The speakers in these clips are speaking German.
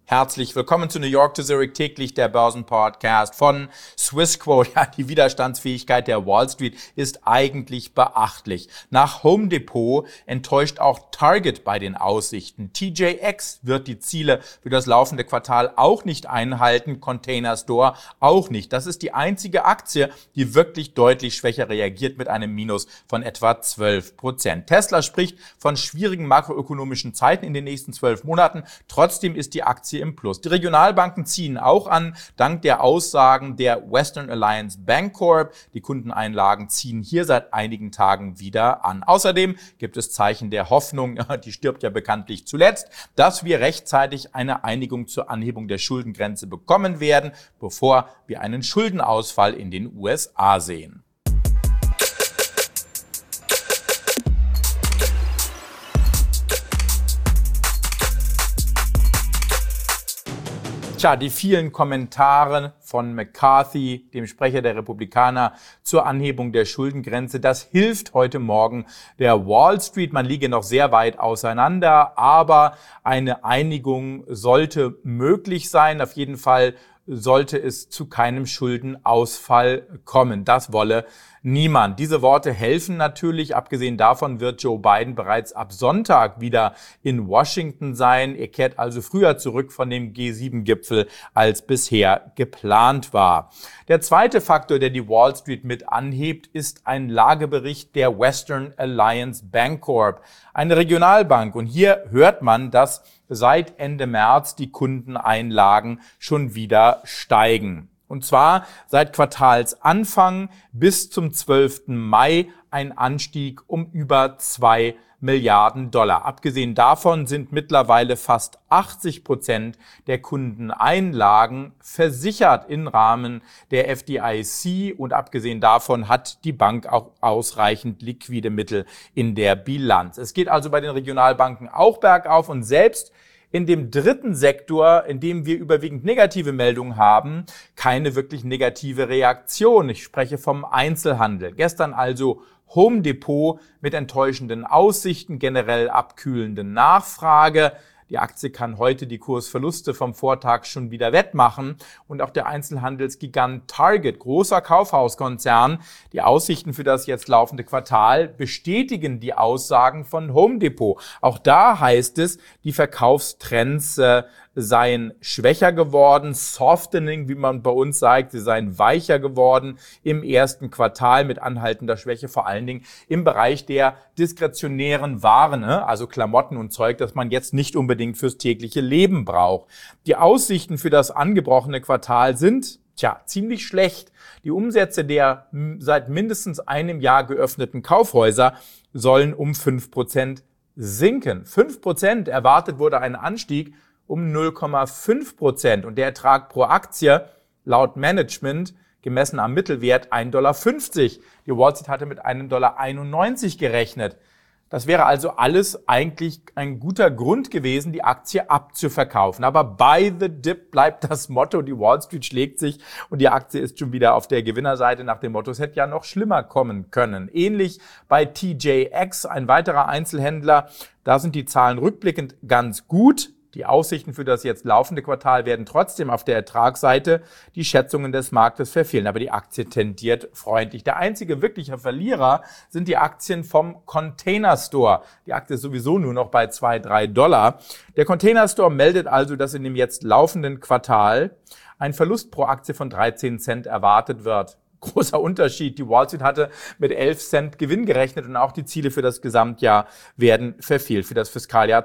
Herzlich willkommen zu New York to Zurich täglich, der Börsenpodcast von Swissquote. Ja, die Widerstandsfähigkeit der Wall Street ist eigentlich beachtlich. Nach Home Depot enttäuscht auch Target bei den Aussichten. TJX wird die Ziele für das laufende Quartal auch nicht einhalten, Container Store auch nicht. Das ist die einzige Aktie, die wirklich deutlich schwächer reagiert mit einem Minus von etwa 12%. Tesla spricht von schwierigen makroökonomischen Zeiten in den nächsten 12 Monaten. Trotzdem ist die Aktie im Plus. Die Regionalbanken ziehen auch an, dank der Aussagen der Western Alliance Bancorp. Die Kundeneinlagen ziehen hier seit einigen Tagen wieder an. Außerdem gibt es Zeichen der Hoffnung, die stirbt ja bekanntlich zuletzt, dass wir rechtzeitig eine Einigung zur Anhebung der Schuldengrenze bekommen werden, bevor wir einen Schuldenausfall in den USA sehen. Tja, die vielen Kommentare von McCarthy, dem Sprecher der Republikaner, zur Anhebung der Schuldengrenze, das hilft heute Morgen der Wall Street. Man liege noch sehr weit auseinander, aber eine Einigung sollte möglich sein. Auf jeden Fall sollte es zu keinem Schuldenausfall kommen. Das wolle niemand. Diese Worte helfen natürlich. Abgesehen davon wird Joe Biden bereits ab Sonntag wieder in Washington sein. Er kehrt also früher zurück von dem G7-Gipfel, als bisher geplant war. Der zweite Faktor, der die Wall Street mit anhebt, ist ein Lagebericht der Western Alliance Bancorp, eine Regionalbank. Und hier hört man, dass seit Ende März die Kundeneinlagen schon wieder steigen. Und zwar seit Quartalsanfang bis zum 12. Mai ein Anstieg um über 2 Milliarden Dollar. Abgesehen davon sind mittlerweile fast 80% der Kundeneinlagen versichert im Rahmen der FDIC und abgesehen davon hat die Bank auch ausreichend liquide Mittel in der Bilanz. Es geht also bei den Regionalbanken auch bergauf und selbst in dem dritten Sektor, in dem wir überwiegend negative Meldungen haben, keine wirklich negative Reaktion. Ich spreche vom Einzelhandel. Gestern also Home Depot mit enttäuschenden Aussichten, generell abkühlenden Nachfrage. Die Aktie kann heute die Kursverluste vom Vortag schon wieder wettmachen. Und auch der Einzelhandelsgigant Target, großer Kaufhauskonzern, die Aussichten für das jetzt laufende Quartal bestätigen die Aussagen von Home Depot. Auch da heißt es, die Verkaufstrends seien schwächer geworden, softening, wie man bei uns sagt, sie seien weicher geworden im ersten Quartal mit anhaltender Schwäche, vor allen Dingen im Bereich der diskretionären Waren, also Klamotten und Zeug, das man jetzt nicht unbedingt fürs tägliche Leben braucht. Die Aussichten für das angebrochene Quartal sind ziemlich schlecht. Die Umsätze der seit mindestens einem Jahr geöffneten Kaufhäuser sollen um 5% sinken. 5% erwartet wurde ein Anstieg um 0,5% und der Ertrag pro Aktie laut Management gemessen am Mittelwert $1,50. Die Wall Street hatte mit $1,91 gerechnet. Das wäre also alles eigentlich ein guter Grund gewesen, die Aktie abzuverkaufen. Aber buy the dip bleibt das Motto. Die Wall Street schlägt sich und die Aktie ist schon wieder auf der Gewinnerseite nach dem Motto, es hätte ja noch schlimmer kommen können. Ähnlich bei TJX, ein weiterer Einzelhändler. Da sind die Zahlen rückblickend ganz gut. Die Aussichten für das jetzt laufende Quartal werden trotzdem auf der Ertragsseite die Schätzungen des Marktes verfehlen. Aber die Aktie tendiert freundlich. Der einzige wirkliche Verlierer sind die Aktien vom Container Store. Die Aktie ist sowieso nur noch bei $2-3. Der Container Store meldet also, dass in dem jetzt laufenden Quartal ein Verlust pro Aktie von 13 Cent erwartet wird. Großer Unterschied. Die Wall Street hatte mit 11 Cent Gewinn gerechnet und auch die Ziele für das Gesamtjahr werden verfehlt, für das Fiskaljahr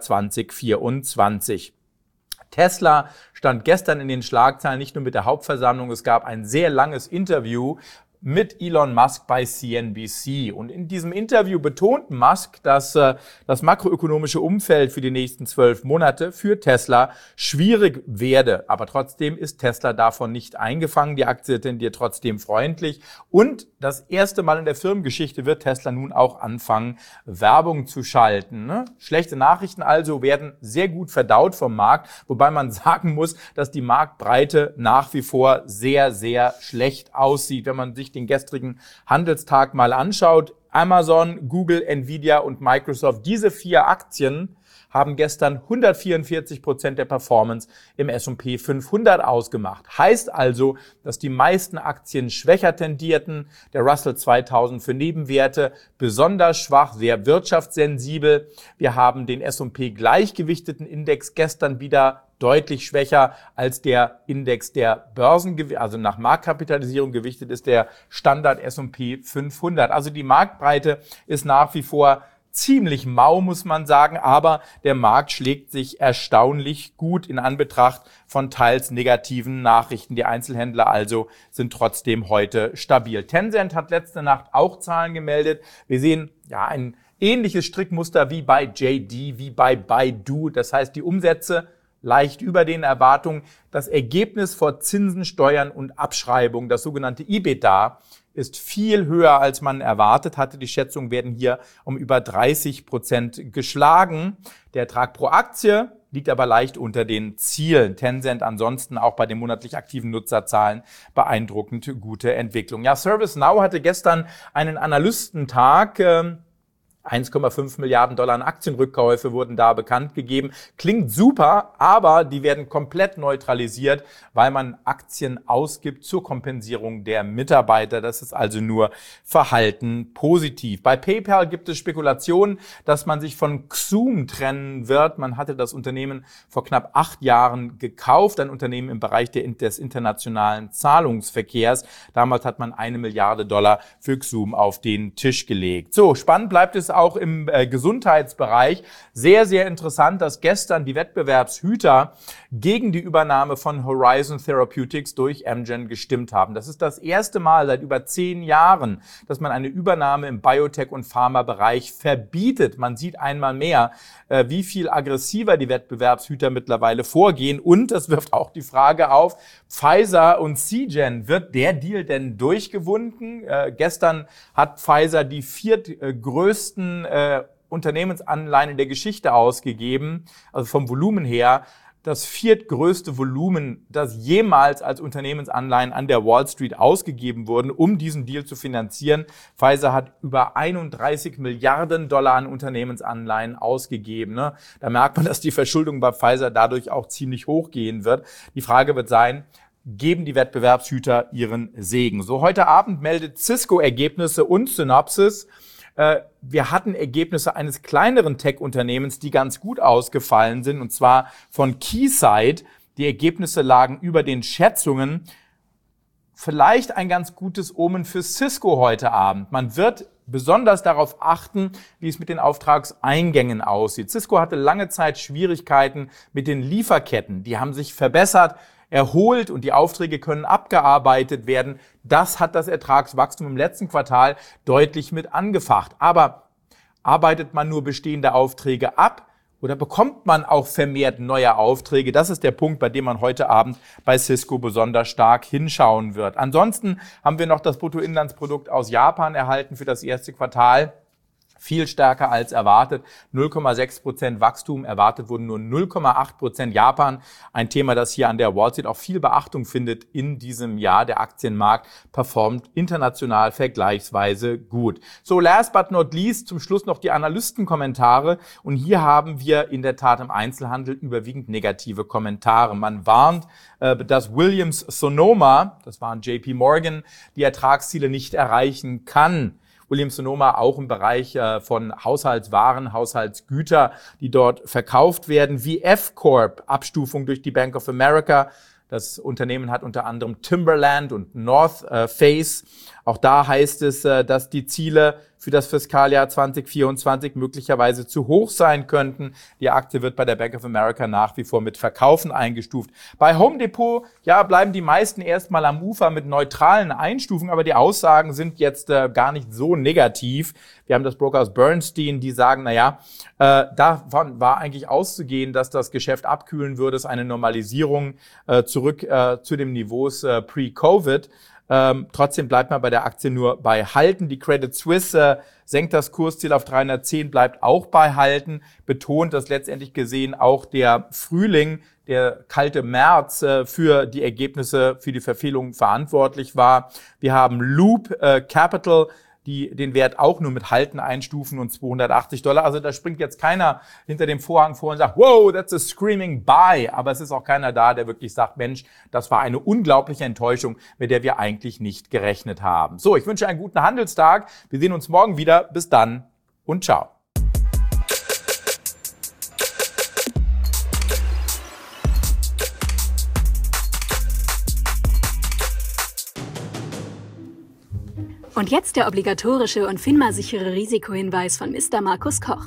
2024. Tesla stand gestern in den Schlagzeilen, nicht nur mit der Hauptversammlung, es gab ein sehr langes Interview mit Elon Musk bei CNBC. Und in diesem Interview betont Musk, dass das makroökonomische Umfeld für die nächsten 12 Monate für Tesla schwierig werde. Aber trotzdem ist Tesla davon nicht eingefangen. Die Aktie tendiert trotzdem freundlich. Und das erste Mal in der Firmengeschichte wird Tesla nun auch anfangen, Werbung zu schalten. Schlechte Nachrichten also werden sehr gut verdaut vom Markt, wobei man sagen muss, dass die Marktbreite nach wie vor sehr, sehr schlecht aussieht. Wenn man sich den gestrigen Handelstag mal anschaut, Amazon, Google, Nvidia und Microsoft, diese 4 Aktien haben gestern 144% der Performance im S&P 500 ausgemacht. Heißt also, dass die meisten Aktien schwächer tendierten. Der Russell 2000 für Nebenwerte besonders schwach, sehr wirtschaftssensibel. Wir haben den S&P gleichgewichteten Index gestern wieder deutlich schwächer als der Index der Börsen, also nach Marktkapitalisierung gewichtet ist der Standard S&P 500. Also die Marktbreite ist nach wie vor ziemlich mau, muss man sagen, aber der Markt schlägt sich erstaunlich gut in Anbetracht von teils negativen Nachrichten. Die Einzelhändler also sind trotzdem heute stabil. Tencent hat letzte Nacht auch Zahlen gemeldet. Wir sehen ein ähnliches Strickmuster wie bei JD, wie bei Baidu. Das heißt, die Umsätze leicht über den Erwartungen. Das Ergebnis vor Zinsen, Steuern und Abschreibung, das sogenannte EBITDA, ist viel höher, als man erwartet hatte. Die Schätzungen werden hier um über 30% geschlagen. Der Ertrag pro Aktie liegt aber leicht unter den Zielen. Tencent ansonsten auch bei den monatlich aktiven Nutzerzahlen beeindruckend gute Entwicklung. Ja, ServiceNow hatte gestern einen Analystentag. 1,5 Milliarden Dollar an Aktienrückkäufe wurden da bekannt gegeben. Klingt super, aber die werden komplett neutralisiert, weil man Aktien ausgibt zur Kompensierung der Mitarbeiter. Das ist also nur Verhalten positiv. Bei PayPal gibt es Spekulationen, dass man sich von Xoom trennen wird. Man hatte das Unternehmen vor knapp 8 Jahren gekauft, ein Unternehmen im Bereich des internationalen Zahlungsverkehrs. Damals hat man 1 Milliarde Dollar für Xoom auf den Tisch gelegt. So, spannend bleibt es auch im Gesundheitsbereich. Sehr, sehr interessant, dass gestern die Wettbewerbshüter gegen die Übernahme von Horizon Therapeutics durch Amgen gestimmt haben. Das ist das erste Mal seit über 10 Jahren, dass man eine Übernahme im Biotech- und Pharmabereich verbietet. Man sieht einmal mehr, wie viel aggressiver die Wettbewerbshüter mittlerweile vorgehen. Und es wirft auch die Frage auf, Pfizer und Seagen, wird der Deal denn durchgewunken? Gestern hat Pfizer die viertgrößten Unternehmensanleihen in der Geschichte ausgegeben, also vom Volumen her, das viertgrößte Volumen, das jemals als Unternehmensanleihen an der Wall Street ausgegeben wurden, um diesen Deal zu finanzieren. Pfizer hat über 31 Milliarden Dollar an Unternehmensanleihen ausgegeben. Da merkt man, dass die Verschuldung bei Pfizer dadurch auch ziemlich hoch gehen wird. Die Frage wird sein, geben die Wettbewerbshüter ihren Segen? So, heute Abend meldet Cisco Ergebnisse und Synopsys. Wir hatten Ergebnisse eines kleineren Tech-Unternehmens, die ganz gut ausgefallen sind, und zwar von Keysight. Die Ergebnisse lagen über den Schätzungen. Vielleicht ein ganz gutes Omen für Cisco heute Abend. Man wird besonders darauf achten, wie es mit den Auftragseingängen aussieht. Cisco hatte lange Zeit Schwierigkeiten mit den Lieferketten. Die haben sich verbessert, erholt und die Aufträge können abgearbeitet werden. Das hat das Ertragswachstum im letzten Quartal deutlich mit angefacht. Aber arbeitet man nur bestehende Aufträge ab oder bekommt man auch vermehrt neue Aufträge? Das ist der Punkt, bei dem man heute Abend bei Cisco besonders stark hinschauen wird. Ansonsten haben wir noch das Bruttoinlandsprodukt aus Japan erhalten für das erste Quartal. Viel stärker als erwartet. 0,6% Wachstum, erwartet wurden nur 0,8%. Japan, ein Thema, das hier an der Wall Street auch viel Beachtung findet in diesem Jahr. Der Aktienmarkt performt international vergleichsweise gut. So, last but not least, zum Schluss noch die Analystenkommentare. Und hier haben wir in der Tat im Einzelhandel überwiegend negative Kommentare. Man warnt, dass Williams Sonoma, das waren JP Morgan, die Ertragsziele nicht erreichen kann. Williams Sonoma auch im Bereich von Haushaltswaren, Haushaltsgüter, die dort verkauft werden, wie F-Corp, Abstufung durch die Bank of America. Das Unternehmen hat unter anderem Timberland und North Face. Auch da heißt es, dass die Ziele für das Fiskaljahr 2024 möglicherweise zu hoch sein könnten. Die Aktie wird bei der Bank of America nach wie vor mit Verkaufen eingestuft. Bei Home Depot, bleiben die meisten erstmal am Ufer mit neutralen Einstufungen, aber die Aussagen sind jetzt gar nicht so negativ. Wir haben das Broker aus Bernstein, die sagen, davon war eigentlich auszugehen, dass das Geschäft abkühlen würde, es eine Normalisierung zurück zu den Niveaus pre-Covid. Trotzdem bleibt man bei der Aktie nur bei Halten. Die Credit Suisse senkt das Kursziel auf 310, bleibt auch bei Halten, betont, dass letztendlich gesehen auch der Frühling, der kalte März für die Ergebnisse, für die Verfehlungen verantwortlich war. Wir haben Loop Capital, die den Wert auch nur mit Halten einstufen und $280. Also da springt jetzt keiner hinter dem Vorhang vor und sagt, wow, that's a screaming buy. Aber es ist auch keiner da, der wirklich sagt, Mensch, das war eine unglaubliche Enttäuschung, mit der wir eigentlich nicht gerechnet haben. So, ich wünsche einen guten Handelstag. Wir sehen uns morgen wieder. Bis dann und ciao. Und jetzt der obligatorische und FINMA-sichere Risikohinweis von Mr. Markus Koch.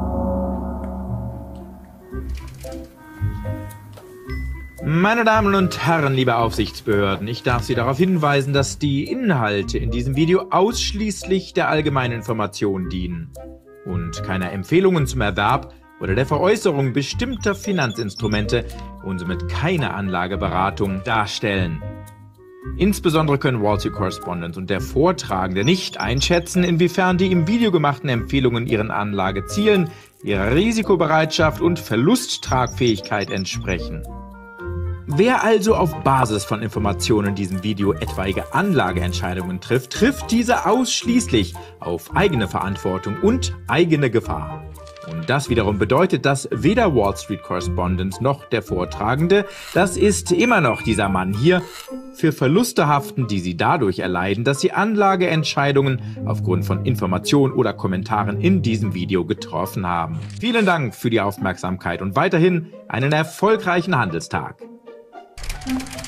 Meine Damen und Herren, liebe Aufsichtsbehörden, ich darf Sie darauf hinweisen, dass die Inhalte in diesem Video ausschließlich der allgemeinen Information dienen und keine Empfehlungen zum Erwerb oder der Veräußerung bestimmter Finanzinstrumente und somit keine Anlageberatung darstellen. Insbesondere können Wall Street Correspondent und der Vortragende nicht einschätzen, inwiefern die im Video gemachten Empfehlungen ihren Anlagezielen, ihrer Risikobereitschaft und Verlusttragfähigkeit entsprechen. Wer also auf Basis von Informationen in diesem Video etwaige Anlageentscheidungen trifft, trifft diese ausschließlich auf eigene Verantwortung und eigene Gefahr. Und das wiederum bedeutet, dass weder Wall Street Correspondent noch der Vortragende, das ist immer noch dieser Mann hier, für Verluste haften, die sie dadurch erleiden, dass sie Anlageentscheidungen aufgrund von Informationen oder Kommentaren in diesem Video getroffen haben. Vielen Dank für die Aufmerksamkeit und weiterhin einen erfolgreichen Handelstag.